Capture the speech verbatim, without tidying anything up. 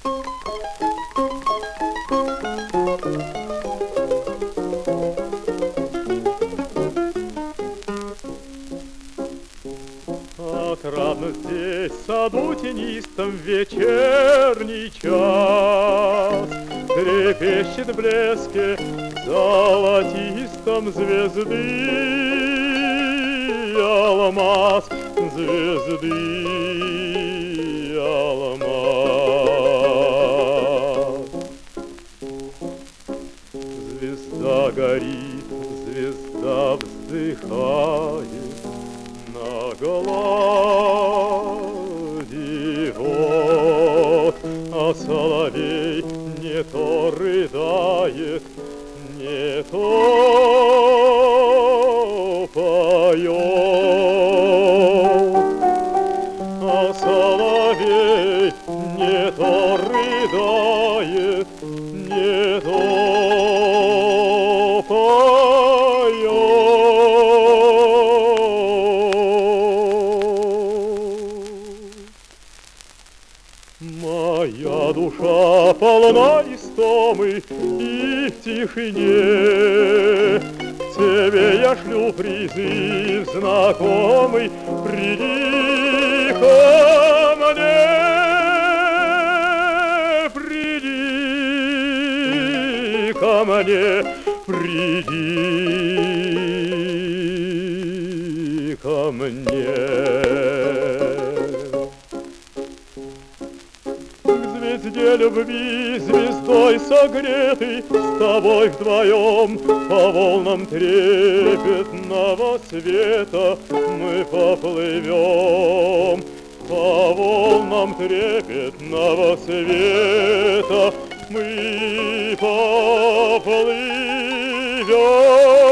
Отрадно здесь, в саду тенистом, вечерний час. Трепещет в блеске золотистом звезды алмаз, звезды алмаз. Звезда горит, звезда вздыхает на глади вод, а соловей не то рыдает, не то поет, а соловей не то рыдает, не то поет. Моя душа полна истомы, и в тишине тебе я шлю призыв знакомый. Приди ко мне, приди ко мне, приди ко мне. Звезде любви, звездой согретый, с тобой вдвоем по волнам трепетного света мы поплывем. По волнам трепетного света мы поплывем.